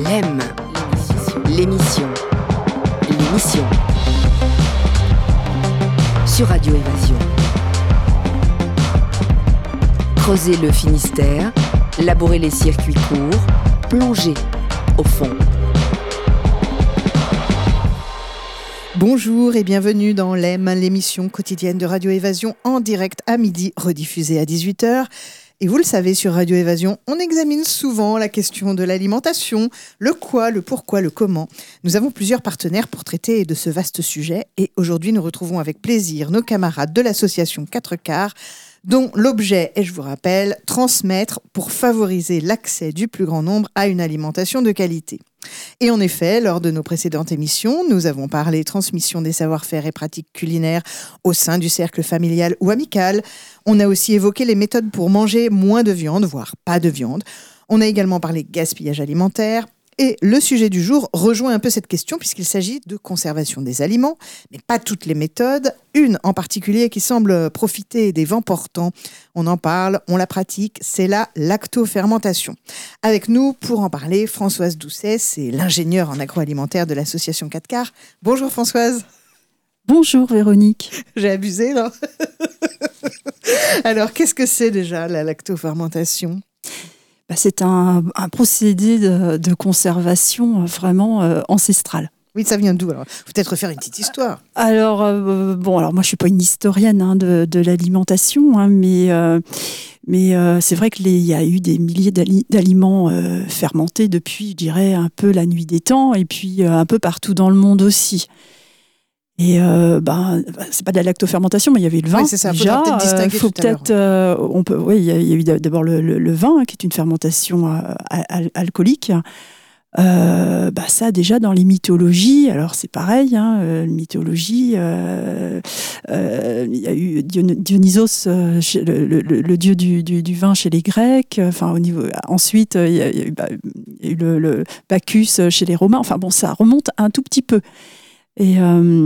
L'EM, l'émission sur Radio Évasion. Creuser le Finistère, labourer les circuits courts, plonger au fond. Bonjour et bienvenue dans l'EM, l'émission quotidienne de Radio Évasion en direct à midi, rediffusée à 18h. Et vous le savez, sur Radio Évasion, on examine souvent la question de l'alimentation, le quoi, le pourquoi, le comment. Nous avons plusieurs partenaires pour traiter de ce vaste sujet. Et aujourd'hui, nous retrouvons avec plaisir nos camarades de l'association 4 quarts, dont l'objet est, je vous rappelle, transmettre pour favoriser l'accès du plus grand nombre à une alimentation de qualité. Et en effet, lors de nos précédentes émissions, nous avons parlé transmission des savoir-faire et pratiques culinaires au sein du cercle familial ou amical. On a aussi évoqué les méthodes pour manger moins de viande, voire pas de viande. On a également parlé gaspillage alimentaire. Et le sujet du jour rejoint un peu cette question puisqu'il s'agit de conservation des aliments, mais pas toutes les méthodes. Une en particulier qui semble profiter des vents portants. On en parle, on la pratique, c'est la lactofermentation. Avec nous pour en parler, Françoise Doucet, c'est l'ingénieure en agroalimentaire de l'association 4 quarts. Bonjour Françoise. Bonjour Véronique. J'ai abusé là. Alors qu'est-ce que c'est déjà la lactofermentation ? C'est un procédé de conservation vraiment ancestral. Oui, ça vient d'où alors ? Faut peut-être faire une petite histoire. Alors, moi je suis pas une historienne de l'alimentation, mais c'est vrai qu'il y a eu des milliers d'aliments fermentés depuis, je dirais, un peu la nuit des temps, et puis un peu partout dans le monde aussi. Et c'est pas de la lactofermentation, mais il y avait le vin. Oui, c'est ça. Déjà, peut-être distinguer faut tout à peut-être, il y a eu d'abord le vin, qui est une fermentation alcoolique. Ça déjà dans les mythologies, alors c'est pareil, mythologie, il y a eu Dionysos, le dieu du vin chez les Grecs, ensuite il y a eu le Bacchus chez les Romains, ça remonte un tout petit peu. Et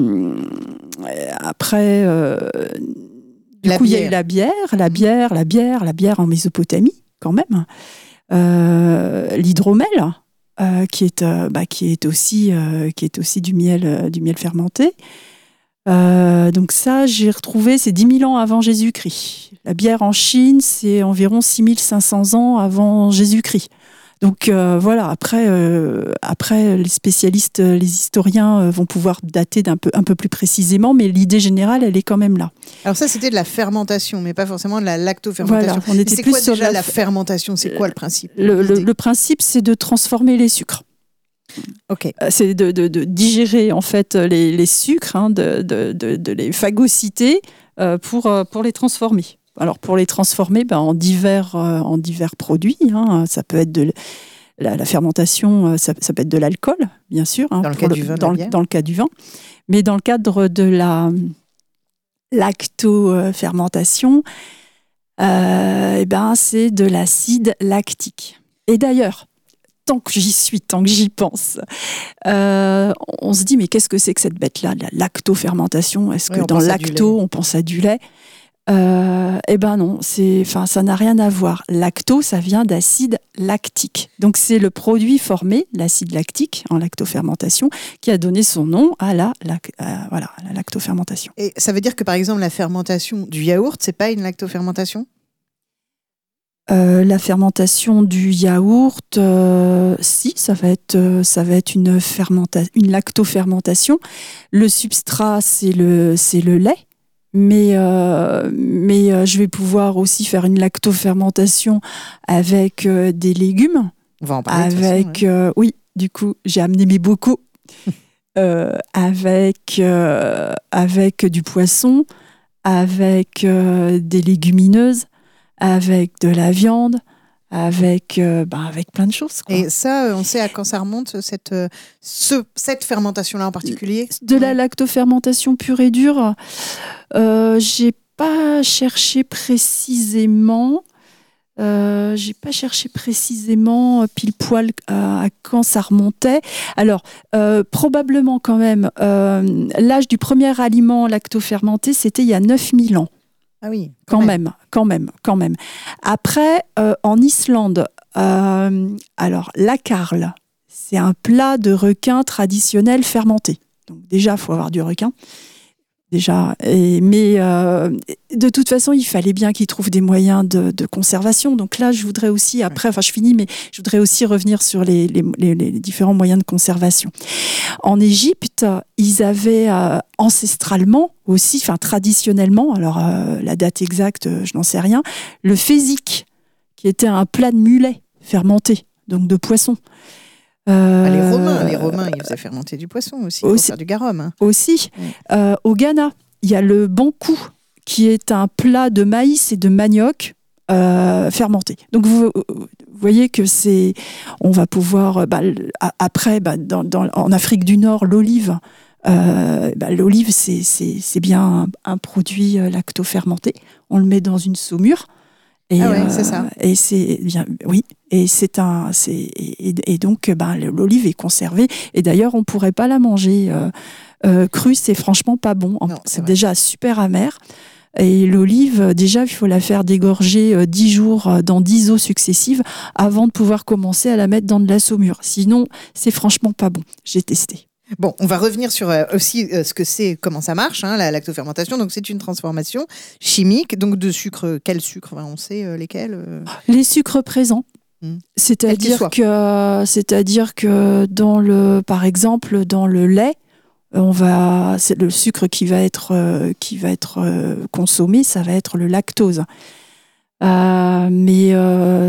après, il y a eu la bière en Mésopotamie, quand même. L'hydromel, qui est aussi du miel fermenté. Donc ça, j'ai retrouvé, c'est 10 000 ans avant Jésus-Christ. La bière en Chine, c'est environ 6 500 ans avant Jésus-Christ. Donc après les spécialistes, les historiens vont pouvoir dater un peu plus précisément, mais l'idée générale, elle est quand même là. Alors ça, c'était de la fermentation, mais pas forcément de la lactofermentation. Voilà, c'est quoi déjà la fermentation ? C'est quoi le principe ? Le principe, c'est de transformer les sucres. Ok. C'est de digérer en fait les sucres, de les phagocyter pour les transformer. Alors pour les transformer en divers produits, ça peut être de la fermentation, ça peut être de l'alcool, bien sûr, dans le cas du vin, dans le cas du vin, mais dans le cadre de la lactofermentation, c'est de l'acide lactique. Et d'ailleurs, tant que j'y pense, on se dit mais qu'est-ce que c'est que cette bête-là, la lactofermentation ? Est-ce que dans lacto on pense à du lait ? Non, ça n'a rien à voir. Lacto, ça vient d'acide lactique. Donc c'est le produit formé, l'acide lactique en lactofermentation, qui a donné son nom à la lactofermentation. Et ça veut dire que par exemple la fermentation du yaourt, c'est pas une lactofermentation ? La fermentation du yaourt, si, ça va être une lactofermentation. Le substrat, c'est le lait. Mais je vais pouvoir aussi faire une lactofermentation avec des légumes. On va en parler. Oui, du coup, j'ai amené mes bocaux avec du poisson, avec des légumineuses, avec de la viande, avec plein de choses, quoi. Et ça, on sait à quand ça remonte, cette fermentation-là en particulier ? De la lactofermentation pure et dure, j'ai pas cherché précisément. Pile poil à quand ça remontait. Alors, probablement quand même, l'âge du premier aliment lactofermenté, c'était il y a 9000 ans. Ah oui. Quand même. Après, en Islande, alors la Karl, c'est un plat de requin traditionnel fermenté. Donc déjà, il faut avoir du requin. Déjà, mais de toute façon, il fallait bien qu'ils trouvent des moyens de conservation. Donc là, je voudrais aussi, je finis, mais je voudrais aussi revenir sur les différents moyens de conservation. En Égypte, ils avaient ancestralement aussi, traditionnellement, alors la date exacte, je n'en sais rien, le fézik, qui était un plat de mulet fermenté, donc de poisson. Les Romains, ils faisaient fermenter du poisson aussi pour faire du garum. Hein. Aussi. Au Ghana, il y a le bankou, qui est un plat de maïs et de manioc fermenté. Donc vous voyez que on va pouvoir après en Afrique du Nord, l'olive. L'olive, c'est bien un produit lacto-fermenté. On le met dans une saumure. Et, c'est ça. Et c'est bien, oui. Et donc, l'olive est conservée. Et d'ailleurs, on pourrait pas la manger crue. C'est franchement pas bon. C'est déjà super amer. Et l'olive, déjà, il faut la faire dégorger 10 jours dans 10 eaux successives avant de pouvoir commencer à la mettre dans de la saumure. Sinon, c'est franchement pas bon. J'ai testé. Bon, on va revenir sur aussi ce que c'est, comment ça marche, la lactofermentation. Donc, c'est une transformation chimique. Donc, de sucre, quel sucre on sait lesquels Les sucres présents. C'est-à-dire que par exemple, dans le lait, c'est le sucre qui va être consommé, ça va être le lactose. Mais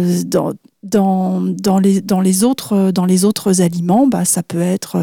dans les autres aliments, ça peut être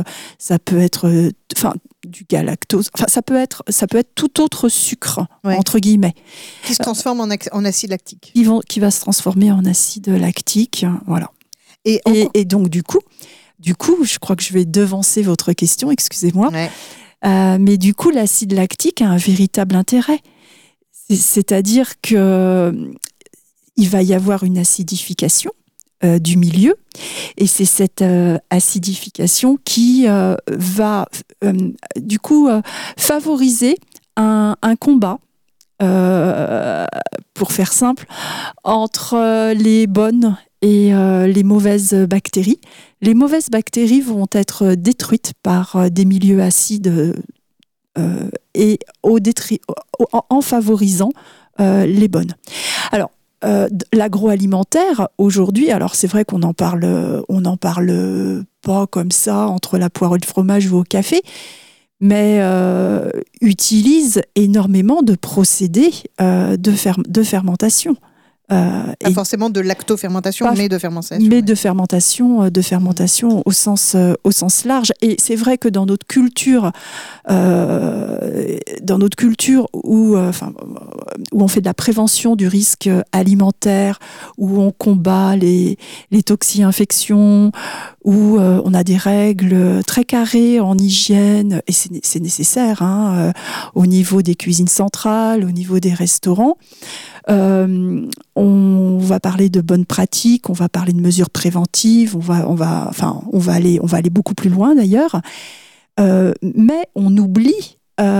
du galactose. Enfin, ça peut être tout autre sucre entre guillemets qui se transforme en acide lactique. Qui va se transformer en acide lactique, voilà. Et donc du coup, je crois que je vais devancer votre question. Excusez-moi. Ouais. Mais du coup, l'acide lactique a un véritable intérêt. C'est-à-dire que il va y avoir une acidification du milieu, et c'est cette acidification qui va du coup favoriser un combat, pour faire simple, entre les bonnes et les mauvaises bactéries. Les mauvaises bactéries vont être détruites par des milieux acides et en favorisant les bonnes. Alors, l'agroalimentaire aujourd'hui, alors c'est vrai qu'on n'en parle pas comme ça entre la poire et le fromage ou au café, mais utilise énormément de procédés de fermentation. Pas forcément de lactofermentation, mais de fermentation. Mais de fermentation au sens large. Et c'est vrai que dans notre culture où on fait de la prévention du risque alimentaire, où on combat les toxi-infections, où on a des règles très carrées en hygiène, et c'est nécessaire au niveau des cuisines centrales, au niveau des restaurants. On va parler de bonnes pratiques, on va parler de mesures préventives, on va aller beaucoup plus loin d'ailleurs, mais on oublie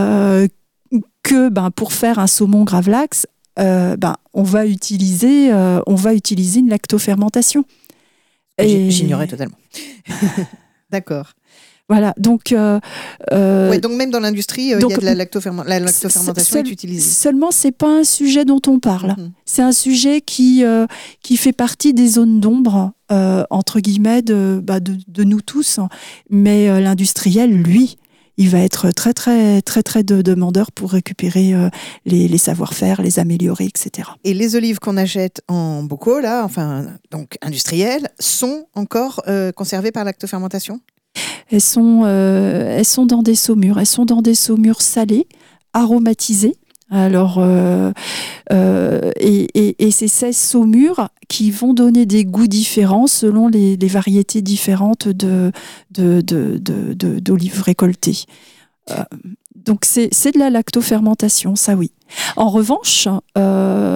que pour faire un saumon gravlax, on va utiliser une lactofermentation. J'ignorais totalement. D'accord. Voilà, donc... donc même dans l'industrie, il y a de la lactofermentation est utilisée. Seulement, c'est pas un sujet dont on parle. C'est un sujet qui fait partie des zones d'ombre, entre guillemets, de nous tous. Mais l'industriel, lui, il va être très, très, très, très demandeur pour récupérer les savoir-faire, les améliorer, etc. Et les olives qu'on achète en bocaux, donc industrielles, sont encore conservées par lactofermentation ? Elles sont dans des saumures. Elles sont dans des saumures salées, aromatisées. Alors, et c'est ces saumures qui vont donner des goûts différents selon les variétés différentes d'olives récoltées. Donc c'est de la lactofermentation, ça oui. En revanche,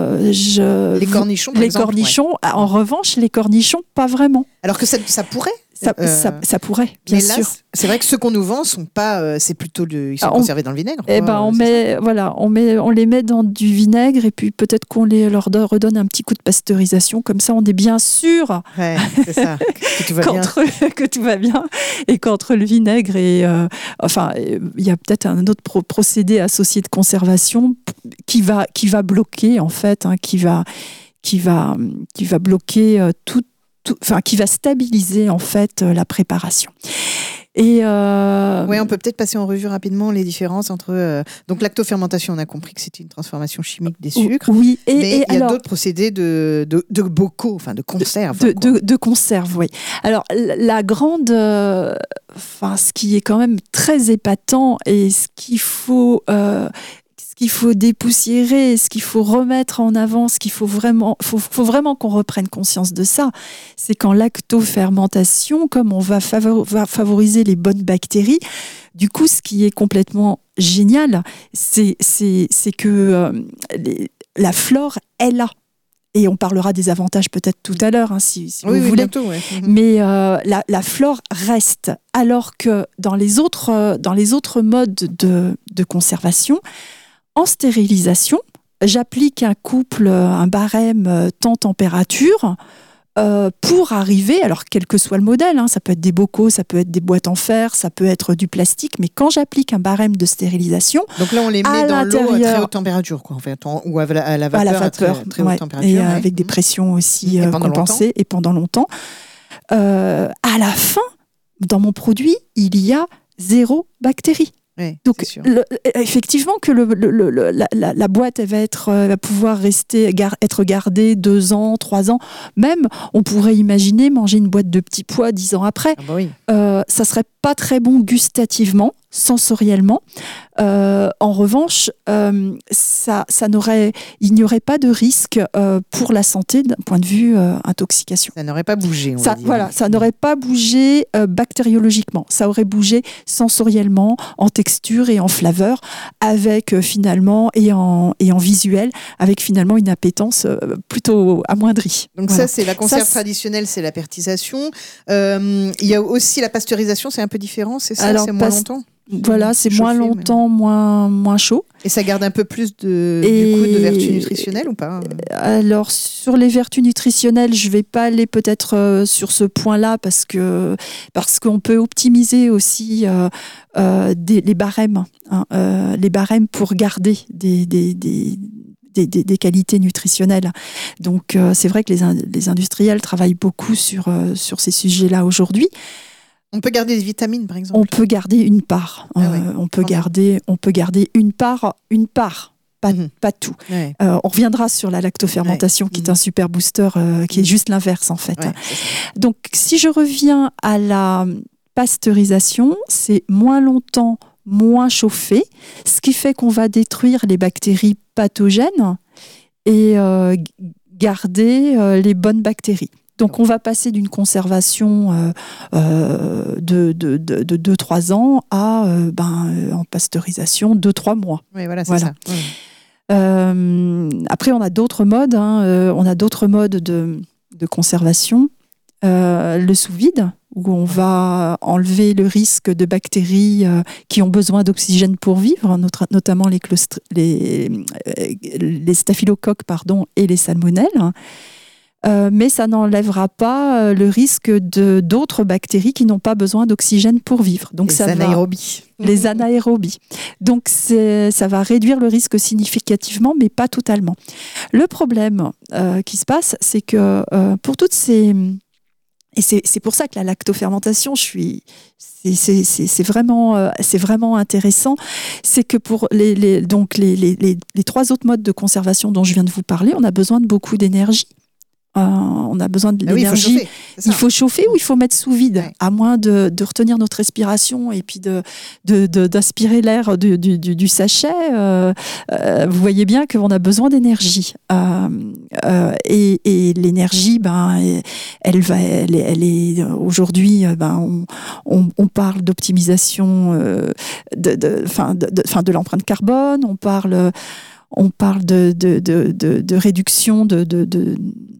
les cornichons, par exemple, en revanche, les cornichons, pas vraiment. Alors que ça pourrait. Ça pourrait, bien mais là, sûr. C'est vrai que ceux qu'on nous vend sont pas, c'est plutôt ils sont conservés dans le vinaigre. On les met dans du vinaigre et puis peut-être qu'on leur redonne un petit coup de pasteurisation, comme ça on est bien sûr c'est ça, que tout va bien. Et qu'entre le vinaigre et il y a peut-être un autre procédé associé de conservation qui va bloquer en fait, qui va bloquer qui va stabiliser en fait la préparation. Et on peut peut-être passer en revue rapidement les différences entre donc lactofermentation, on a compris que c'était une transformation chimique des sucres. Oui, mais il y a d'autres procédés de bocaux, enfin de conserve. De conserve, oui. Alors la grande, ce qui est quand même très épatant et ce qu'il faut dépoussiérer, ce qu'il faut remettre en avant, ce qu'il faut vraiment qu'on reprenne conscience de ça, c'est qu'en lactofermentation, comme on va favoriser les bonnes bactéries, du coup, ce qui est complètement génial, c'est que la flore est là. Et on parlera des avantages peut-être tout à l'heure, si vous voulez. Bientôt, ouais. Mais la flore reste, alors que dans les autres modes de conservation, en stérilisation, j'applique un barème temps-température pour arriver, alors quel que soit le modèle, ça peut être des bocaux, ça peut être des boîtes en fer, ça peut être du plastique, mais quand j'applique un barème de stérilisation, donc là on les met dans l'eau à très haute température, quoi, en fait, ou à la vapeur à très haute température, et avec des pressions aussi compensées et pendant longtemps. À la fin, dans mon produit, il y a 0 bactérie. Oui, donc, effectivement, que la boîte elle va pouvoir être gardée 2 ans, 3 ans. Même, on pourrait imaginer manger une boîte de petits pois 10 ans après. Ah bah oui. Ça serait pas très bon gustativement, sensoriellement. En revanche, il n'y aurait pas de risque pour la santé d'un point de vue intoxication. Ça n'aurait pas bougé, on va dire. Voilà, ça n'aurait pas bougé bactériologiquement. Ça aurait bougé sensoriellement, en texture et en flaveur, avec finalement, et en visuel, avec finalement une appétence plutôt amoindrie. Donc voilà. Ça, c'est la conserve traditionnelle, c'est la pertisation. Il y a aussi la pasteurisation, c'est un peu différent, c'est ça? Alors, c'est moins longtemps? Voilà, c'est moins longtemps, moins chaud. Et ça garde un peu plus du coup, de vertus nutritionnelles ou pas? Alors, sur les vertus nutritionnelles, je ne vais pas aller peut-être sur ce point-là parce qu'on peut optimiser aussi les barèmes. Les barèmes pour garder des qualités nutritionnelles. Donc, c'est vrai que les industriels travaillent beaucoup sur ces sujets-là aujourd'hui. On peut garder des vitamines, par exemple. On peut garder une part. On peut garder une part, pas tout. Ouais. On reviendra sur la lactofermentation, qui est un super booster, qui est juste l'inverse, en fait. Ouais, donc, si je reviens à la pasteurisation, c'est moins longtemps, moins chauffé, ce qui fait qu'on va détruire les bactéries pathogènes et garder les bonnes bactéries. Donc, on va passer d'une conservation de 2-3 ans à, en pasteurisation, 2-3 mois. Oui, voilà, c'est ça. Oui. Après, on a d'autres modes. On a d'autres modes de conservation. Le sous-vide, où on va enlever le risque de bactéries qui ont besoin d'oxygène pour vivre, notamment les staphylocoques et les salmonelles. Mais ça n'enlèvera pas le risque d'autres bactéries qui n'ont pas besoin d'oxygène pour vivre. Donc les anaérobies. Les anaérobies. Donc ça va réduire le risque significativement, mais pas totalement. Le problème qui se passe, c'est que pour toutes ces... Et c'est pour ça que la lactofermentation, c'est vraiment intéressant. C'est que pour les 3 autres modes de conservation dont je viens de vous parler, on a besoin de beaucoup d'énergie. On a besoin de l'énergie. Oui, il faut chauffer ou il faut mettre sous vide, à moins de retenir notre respiration et puis d'aspirer l'air du sachet. Vous voyez bien qu'on a besoin d'énergie. Et l'énergie, elle est aujourd'hui, on parle d'optimisation de l'empreinte carbone, on parle on parle de réduction de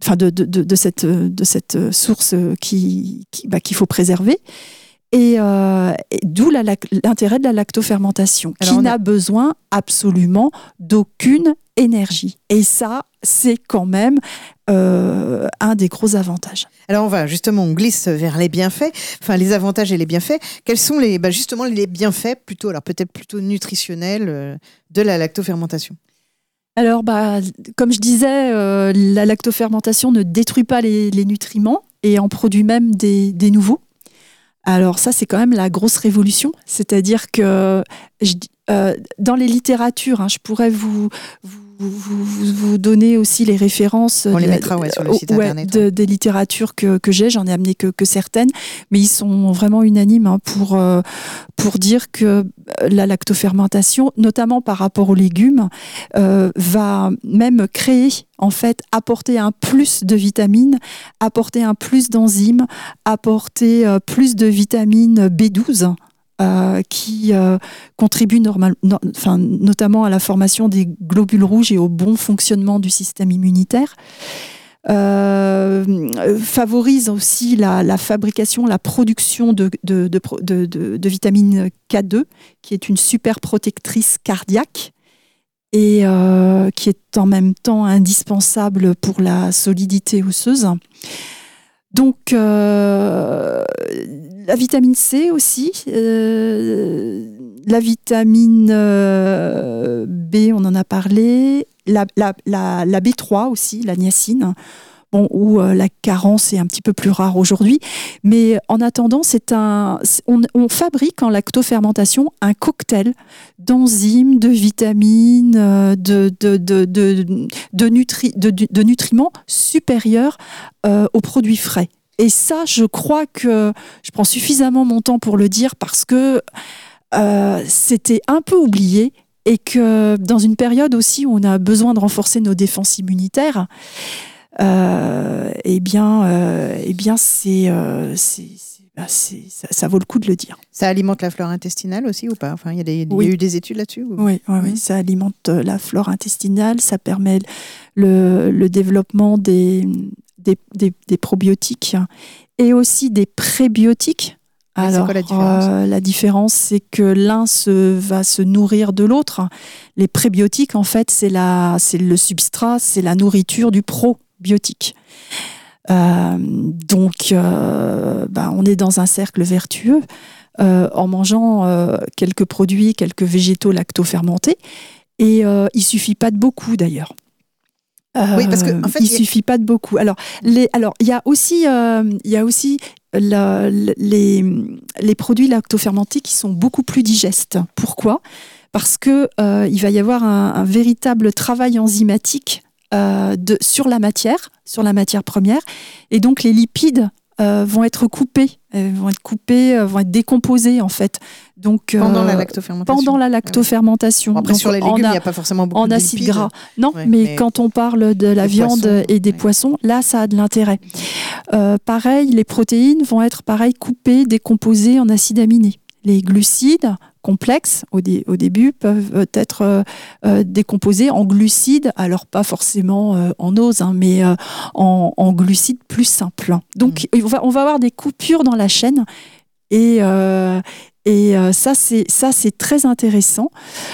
cette source qu'il faut préserver. Et d'où l'intérêt de la lactofermentation, qui n'a besoin absolument d'aucune énergie. Et ça, c'est quand même un des gros avantages. Alors on glisse vers les bienfaits, enfin les avantages et les bienfaits. Quels sont justement les bienfaits peut-être plutôt nutritionnels de la lactofermentation ? Alors, comme je disais, la lactofermentation ne détruit pas les nutriments et en produit même des nouveaux. Alors ça, c'est quand même la grosse révolution. C'est-à-dire que dans les littératures, je pourrais vous donner aussi les références. On les mettra sur le site internet. Des littératures que j'ai. J'en ai amené que certaines, mais ils sont vraiment unanimes pour dire que la lactofermentation, notamment par rapport aux légumes, va même créer, en fait, apporter un plus de vitamines, apporter un plus d'enzymes, apporter plus de vitamine B12, qui contribue notamment à la formation des globules rouges et au bon fonctionnement du système immunitaire. Favorise aussi la fabrication, la production de vitamine K2, qui est une super protectrice cardiaque et qui est en même temps indispensable pour la solidité osseuse. Donc, la vitamine C aussi, la vitamine B, on en a parlé, la B3 aussi, la niacine, où la carence est un petit peu plus rare aujourd'hui. Mais en attendant, on fabrique en lactofermentation un cocktail d'enzymes, de vitamines, de nutriments supérieurs aux produits frais. Et ça, je crois que je prends suffisamment mon temps pour le dire parce que c'était un peu oublié et que dans une période aussi où on a besoin de renforcer nos défenses immunitaires, ça vaut le coup de le dire. Ça alimente la flore intestinale aussi ou pas ? Enfin, il y a eu des études là-dessus ou... Oui, ça alimente la flore intestinale, ça permet le développement des probiotiques et aussi des prébiotiques. Alors, c'est quoi la différence, c'est que l'un va se nourrir de l'autre. Les prébiotiques, en fait, c'est le substrat, c'est la nourriture du probiotique. Donc, on est dans un cercle vertueux en mangeant quelques produits, quelques végétaux lactofermentés. Et il suffit pas de beaucoup, d'ailleurs. Oui, parce que en fait, il suffit pas de beaucoup. Alors, il y a aussi les produits lactofermentés qui sont beaucoup plus digestes. Pourquoi ? Parce que il va y avoir un véritable travail enzymatique sur la matière première, et donc les lipides vont être coupés, vont être décomposés en fait. Donc pendant la lactofermentation. Après, donc, sur les légumes, il n'y a pas forcément beaucoup de acides lipides. Gras. Non, mais quand on parle de la viande et des poissons, là, ça a de l'intérêt. Pareil, les protéines vont être coupées, décomposées en acides aminés. Les glucides complexes, au début, peuvent être décomposés en glucides, alors pas forcément en ose, mais en glucides plus simples. Donc, on va avoir des coupures dans la chaîne, et ça, c'est très intéressant.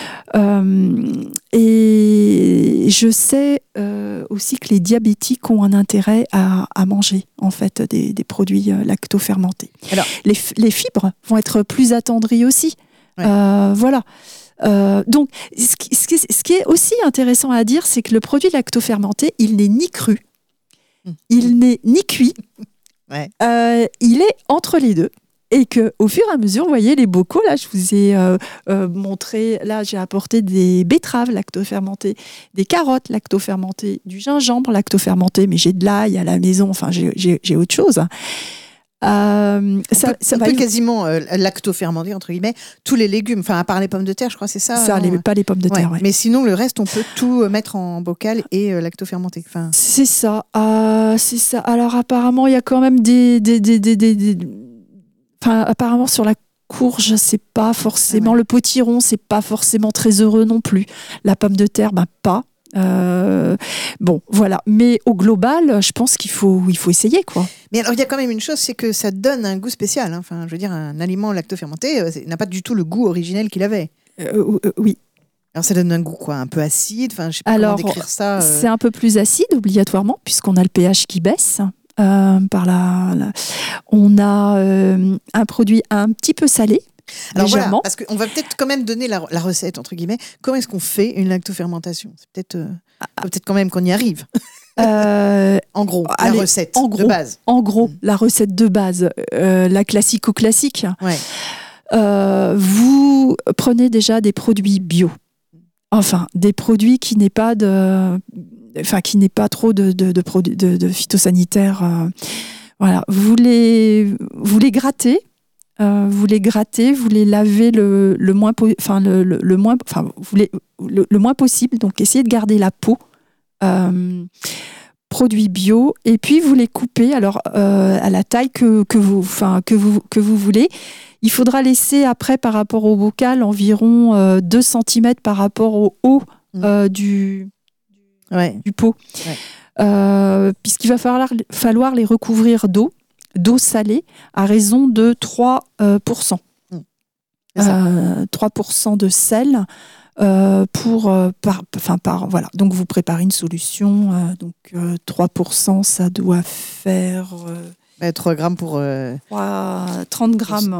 Et je sais aussi que les diabétiques ont un intérêt à manger en fait des produits lactofermentés. Alors, les fibres vont être plus attendries aussi. Ouais. Voilà. Donc, ce qui est aussi intéressant à dire, c'est que le produit lactofermenté, il n'est ni cru, il n'est ni cuit, il est entre les deux. Et qu'au fur et à mesure, vous voyez les bocaux, là, je vous ai montré, là, j'ai apporté des betteraves lactofermentées, des carottes lactofermentées, du gingembre lactofermenté, mais j'ai de l'ail à la maison, enfin, j'ai autre chose. On peut quasiment lactofermenter, entre guillemets, tous les légumes, enfin, à part les pommes de terre, je crois, c'est ça. Pas les pommes de terre, Mais sinon, le reste, on peut tout mettre en bocal et lactofermenter. Enfin... C'est ça. Alors, apparemment, il y a quand même apparemment, sur la courge, c'est pas forcément le potiron, c'est pas forcément très heureux non plus. La pomme de terre, pas. Bon, voilà. Mais au global, je pense qu'il faut essayer, quoi. Mais alors, il y a quand même une chose, c'est que ça donne un goût spécial. Hein. Enfin, je veux dire, un aliment lactofermenté n'a pas du tout le goût originel qu'il avait. Oui. Alors, ça donne un goût, quoi, un peu acide. Enfin, je sais pas comment décrire ça. C'est un peu plus acide, obligatoirement, puisqu'on a le pH qui baisse. On a un produit un petit peu salé. Alors voilà, parce qu'on va peut-être quand même donner la recette, entre guillemets. Comment est-ce qu'on fait une lactofermentation ? C'est peut-être quand même qu'on y arrive. En gros, la recette de base. En gros, la recette de base, la classico-classique. Ouais. Vous prenez déjà des produits bio. Enfin, des produits qui n'aient pas trop de phytosanitaires. Voilà, vous les grattez. Vous les lavez le moins possible. Donc, essayez de garder la peau. Produits bio, et puis vous les coupez alors à la taille que vous voulez. Il faudra laisser après, par rapport au bocal, environ 2 cm par rapport au haut du pot, puisqu'il va falloir les recouvrir d'eau salée à raison de 3%. 3% de sel. Voilà. Donc vous préparez une solution. 3%, ça doit faire 3 grammes pour 30 grammes.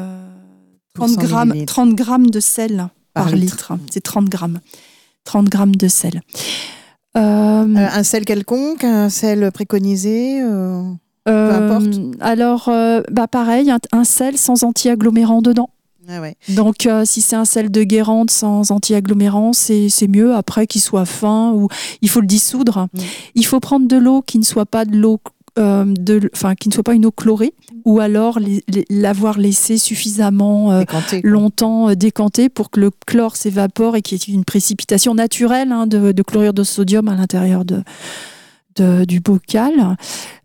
30 grammes de sel par litre. C'est 30 grammes. 30 grammes de sel. Un sel quelconque, un sel préconisé peu importe. Alors, pareil, un sel sans anti-agglomérant dedans. Ah ouais. Donc, si c'est un sel de Guérande sans anti-agglomérant, c'est mieux. Après, qu'il soit fin, ou il faut le dissoudre. Il faut prendre de l'eau qui ne soit pas de l'eau, qui ne soit pas une eau chlorée, ou alors l'avoir laissé suffisamment longtemps décanté pour que le chlore s'évapore et qu'il y ait une précipitation naturelle de chlorure de sodium à l'intérieur du bocal.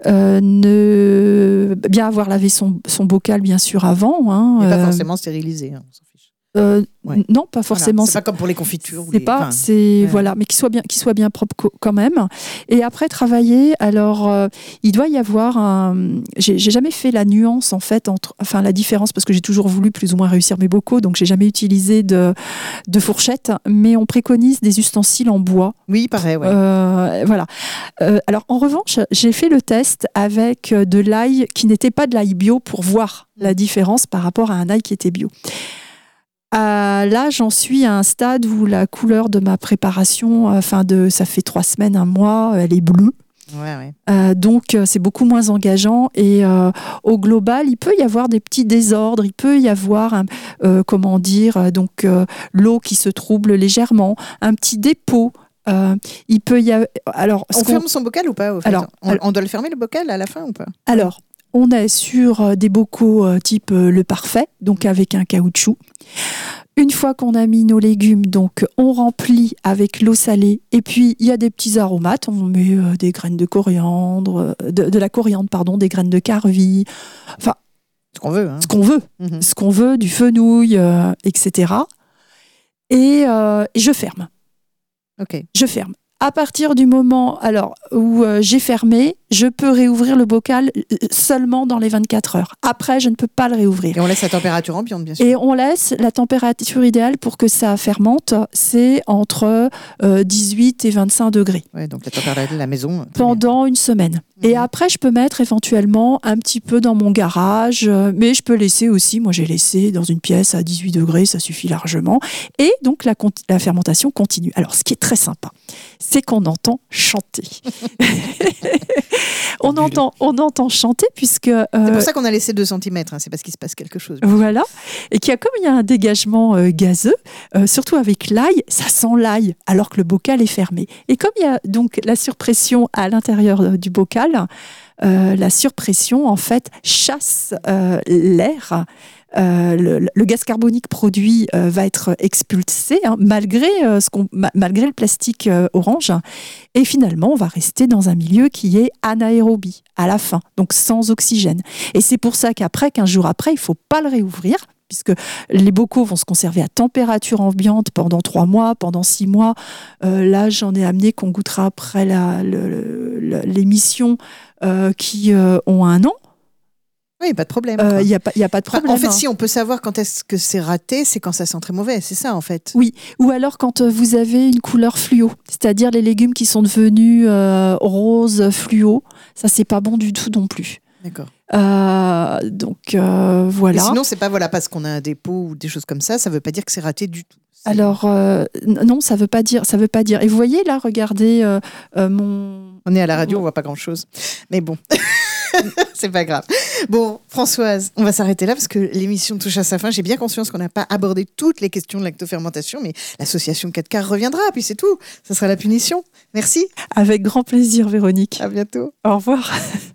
Bien avoir lavé son bocal, bien sûr, avant. Et pas forcément stérilisé, on s'en fiche. Non, pas forcément. Voilà. C'est pas comme pour les confitures. Voilà, mais qu'il soit bien propre quand même. Et après, travailler. Alors, il doit y avoir j'ai jamais fait la nuance, en fait, la différence, parce que j'ai toujours voulu plus ou moins réussir mes bocaux, donc j'ai jamais utilisé de fourchette, mais on préconise des ustensiles en bois. Oui, pareil, ouais. Voilà. Alors, en revanche, j'ai fait le test avec de l'ail qui n'était pas de l'ail bio pour voir la différence par rapport à un ail qui était bio. Là, j'en suis à un stade où la couleur de ma préparation, ça fait 3 semaines, 1 mois, elle est bleue. Ouais. Donc, c'est beaucoup moins engageant. Et au global, il peut y avoir des petits désordres. Il peut y avoir, l'eau qui se trouble légèrement, un petit dépôt. Il peut y avoir. Alors, on ferme son bocal ou pas, au fait ? On doit le fermer, le bocal, à la fin ou pas ? Alors, on est sur des bocaux type le parfait, donc avec un caoutchouc. Une fois qu'on a mis nos légumes, donc on remplit avec l'eau salée, et puis il y a des petits aromates. On met des graines de coriandre, de la coriandre, pardon, des graines de carvi, enfin ce qu'on veut. Ce qu'on veut, du fenouil, etc. Et je ferme. Ok. Je ferme. À partir du moment où j'ai fermé, je peux réouvrir le bocal seulement dans les 24 heures. Après, je ne peux pas le réouvrir. Et on laisse la température ambiante, bien sûr. Et on laisse la température idéale pour que ça fermente, c'est entre 18 et 25 degrés. Ouais, donc la température de la maison. Pendant une semaine. Et après, je peux mettre éventuellement un petit peu dans mon garage, mais je peux laisser aussi, moi j'ai laissé dans une pièce à 18 degrés, ça suffit largement. Et donc la fermentation continue. Alors, ce qui est très sympa, c'est qu'on entend chanter. on entend chanter puisque... c'est pour ça qu'on a laissé 2 cm, c'est parce qu'il se passe quelque chose. Voilà. Et comme il y a un dégagement gazeux, surtout avec l'ail, ça sent l'ail alors que le bocal est fermé. Et comme il y a donc la surpression à l'intérieur du bocal, la surpression en fait chasse l'air. Le gaz carbonique produit va être expulsé malgré le plastique orange, et finalement on va rester dans un milieu qui est anaérobie à la fin, donc sans oxygène. Et c'est pour ça qu'après, 15 jours après, il ne faut pas le réouvrir, puisque les bocaux vont se conserver à température ambiante pendant 3 mois, pendant 6 mois. Là, j'en ai amené qu'on goûtera après l'émission qui ont 1 an. Oui, pas de problème. Il n'y a pas de problème. En fait, si on peut savoir quand est-ce que c'est raté, c'est quand ça sent très mauvais, c'est ça en fait. Oui, ou alors quand vous avez une couleur fluo, c'est-à-dire les légumes qui sont devenus rose fluo, ça c'est pas bon du tout non plus. D'accord. Donc voilà. Et sinon, c'est pas parce qu'on a un dépôt ou des choses comme ça veut pas dire que c'est raté du tout. Alors non, ça veut pas dire. Et vous voyez là, regardez mon. On est à la radio, on voit pas grand-chose, mais bon. C'est pas grave. Bon, Françoise, on va s'arrêter là parce que l'émission touche à sa fin. J'ai bien conscience qu'on n'a pas abordé toutes les questions de lactofermentation, mais l'association 4 quarts reviendra, puis c'est tout. Ça sera la punition. Merci. Avec grand plaisir, Véronique. À bientôt. Au revoir.